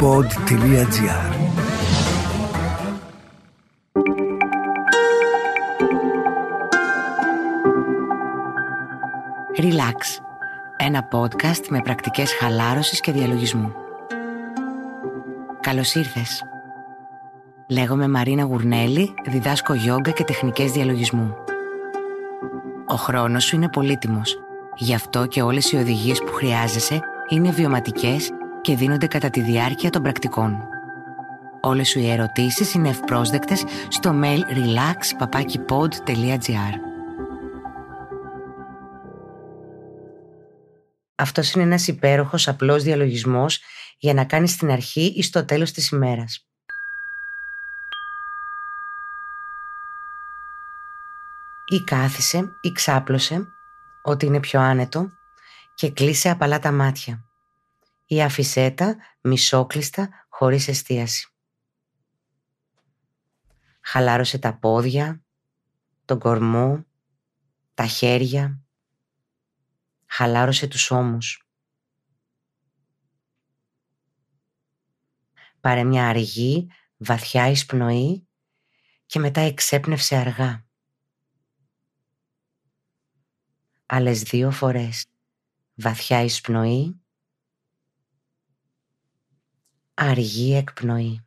pod.gr. Relax, ένα podcast με πρακτικές χαλάρωσης και διαλογισμού. Καλώς ήρθες. Λέγομαι Μαρίνα Γουρνέλη, διδάσκω γιόγκα και τεχνικές διαλογισμού. Ο χρόνος σου είναι πολύτιμος, γι' αυτό και όλες οι οδηγίες που χρειάζεσαι είναι βιωματικές και δίνονται κατά τη διάρκεια των πρακτικών. Όλες σου οι ερωτήσεις είναι ευπρόσδεκτες στο mail relax@pod.gr. Αυτός είναι ένας υπέροχος απλός διαλογισμός για να κάνεις στην αρχή ή στο τέλος της ημέρας. Ή κάθισε ή ξάπλωσε, ό,τι είναι πιο άνετο, και κλείσε απαλά τα μάτια. Ή άφησέ τα μισόκλειστα χωρίς εστίαση. Χαλάρωσε τα πόδια, τον κορμό, τα χέρια. Χαλάρωσε τους ώμους. Πάρε μια αργή, βαθιά εισπνοή και μετά εξέπνευσε αργά. Άλλες 2 φορές. Βαθιά εισπνοή, αργή εκπνοή.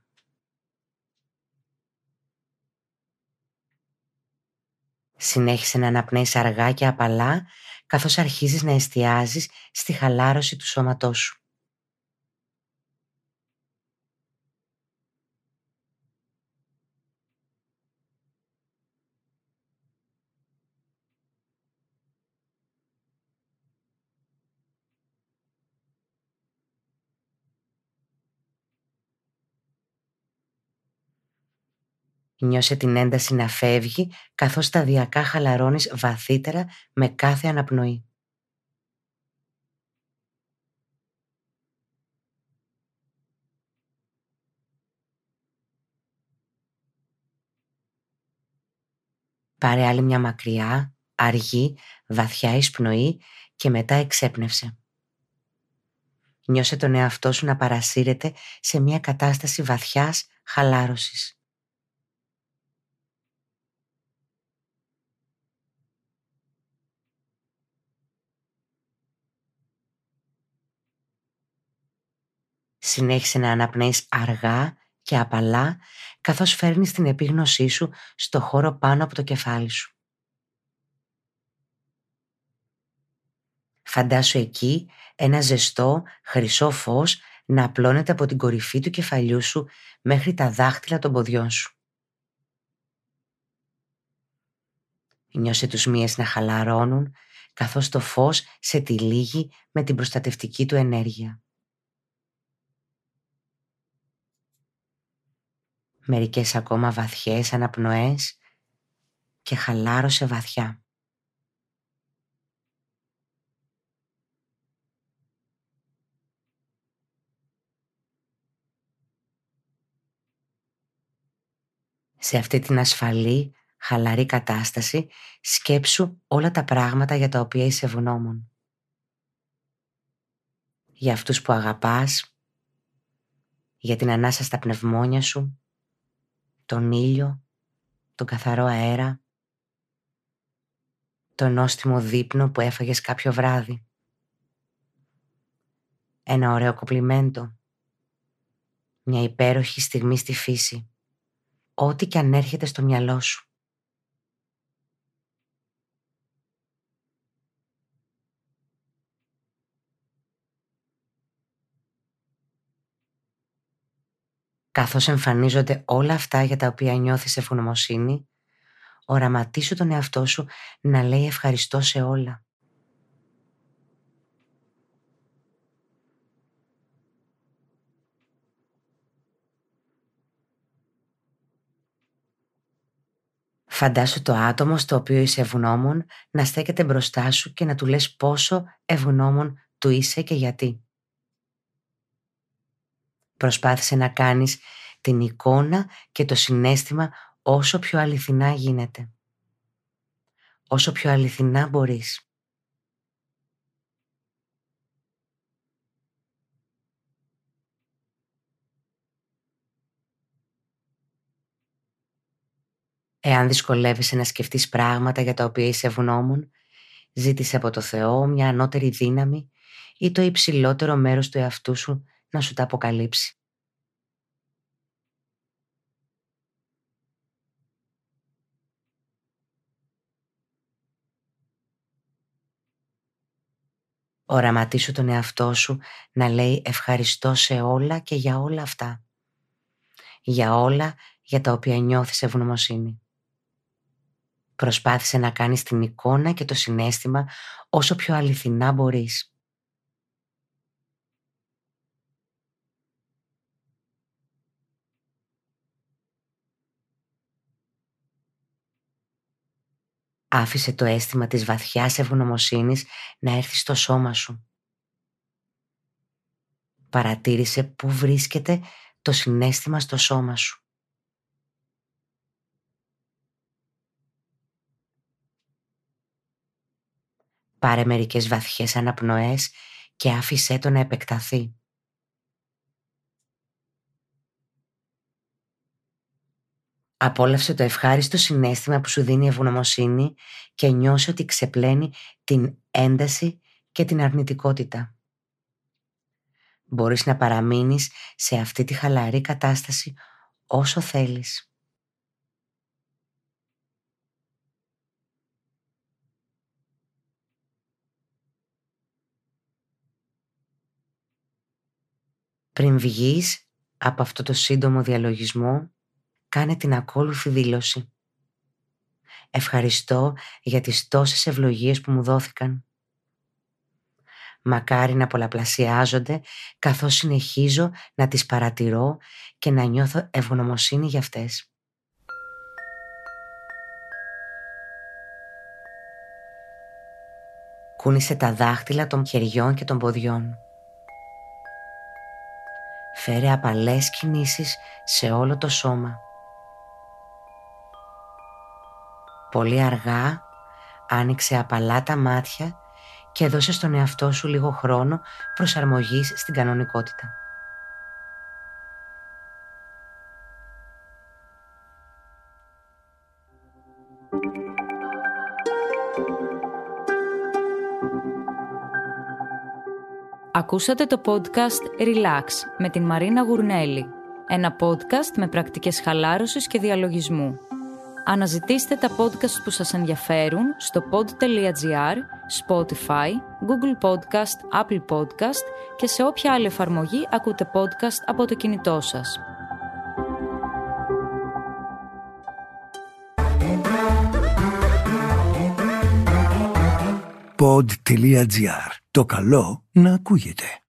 Συνέχισε να αναπνέεις αργά και απαλά, καθώς αρχίζεις να εστιάζεις στη χαλάρωση του σώματός σου. Νιώσε την ένταση να φεύγει, καθώς σταδιακά χαλαρώνεις βαθύτερα με κάθε αναπνοή. Πάρε άλλη μια μακριά, αργή, βαθιά εισπνοή και μετά εξέπνευσε. Νιώσε τον εαυτό σου να παρασύρεται σε μια κατάσταση βαθιάς χαλάρωσης. Συνέχισε να αναπνέεις αργά και απαλά, καθώς φέρνεις την επίγνωσή σου στο χώρο πάνω από το κεφάλι σου. Φαντάσου εκεί ένα ζεστό, χρυσό φως να απλώνεται από την κορυφή του κεφαλιού σου μέχρι τα δάχτυλα των ποδιών σου. Νιώσε τους μύες να χαλαρώνουν, καθώς το φως σε τυλίγει με την προστατευτική του ενέργεια. Μερικές ακόμα βαθιές αναπνοές και χαλάρωσε βαθιά. Σε αυτή την ασφαλή, χαλαρή κατάσταση σκέψου όλα τα πράγματα για τα οποία είσαι ευγνώμων. Για αυτούς που αγαπάς, για την ανάσα στα πνευμόνια σου, τον ήλιο, τον καθαρό αέρα, τον νόστιμο δείπνο που έφαγες κάποιο βράδυ. Ένα ωραίο κομπλιμέντο, μια υπέροχη στιγμή στη φύση, ό,τι και αν έρχεται στο μυαλό σου. Καθώς εμφανίζονται όλα αυτά για τα οποία νιώθεις ευγνωμοσύνη, οραματίσου τον εαυτό σου να λέει ευχαριστώ σε όλα. Φαντάσου το άτομο στο οποίο είσαι ευγνώμων να στέκεται μπροστά σου και να του λες πόσο ευγνώμων του είσαι και γιατί. Προσπάθησε να κάνεις την εικόνα και το συναίσθημα όσο πιο αληθινά γίνεται. Όσο πιο αληθινά μπορείς. Εάν δυσκολεύεσαι να σκεφτείς πράγματα για τα οποία είσαι ευγνώμων, ζήτησε από το Θεό μια ανώτερη δύναμη ή το υψηλότερο μέρος του εαυτού σου να σου τα αποκαλύψει. Οραματίσου τον εαυτό σου να λέει ευχαριστώ σε όλα και για όλα αυτά. Για όλα για τα οποία νιώθεις ευγνωμοσύνη. Προσπάθησε να κάνεις την εικόνα και το συναίσθημα όσο πιο αληθινά μπορείς. Άφησε το αίσθημα της βαθιάς ευγνωμοσύνης να έρθει στο σώμα σου. Παρατήρησε πού βρίσκεται το συναίσθημα στο σώμα σου. Πάρε μερικές βαθιές αναπνοές και άφησέ το να επεκταθεί. Απόλαυσε το ευχάριστο συναίσθημα που σου δίνει η ευγνωμοσύνη και νιώσε ότι ξεπλένει την ένταση και την αρνητικότητα. Μπορείς να παραμείνεις σε αυτή τη χαλαρή κατάσταση όσο θέλεις. Πριν βγεις από αυτό το σύντομο διαλογισμό, κάνε την ακόλουθη δήλωση. Ευχαριστώ για τις τόσες ευλογίες που μου δόθηκαν. Μακάρι να πολλαπλασιάζονται καθώς συνεχίζω να τις παρατηρώ και να νιώθω ευγνωμοσύνη για αυτές. Κούνησε τα δάχτυλα των χεριών και των ποδιών. Φέρε απαλές κινήσεις σε όλο το σώμα. Πολύ αργά άνοιξε απαλά τα μάτια και δώσε στον εαυτό σου λίγο χρόνο προσαρμογής στην κανονικότητα. Ακούσατε το podcast Relax με την Μαρίνα Γουρνέλη. Ένα podcast με πρακτικές χαλάρωσης και διαλογισμού. Αναζητήστε τα podcast που σας ενδιαφέρουν στο pod.gr, Spotify, Google Podcast, Apple Podcast και σε όποια άλλη εφαρμογή ακούτε podcast από το κινητό σας. Pod.gr. Το καλό να ακούγεται.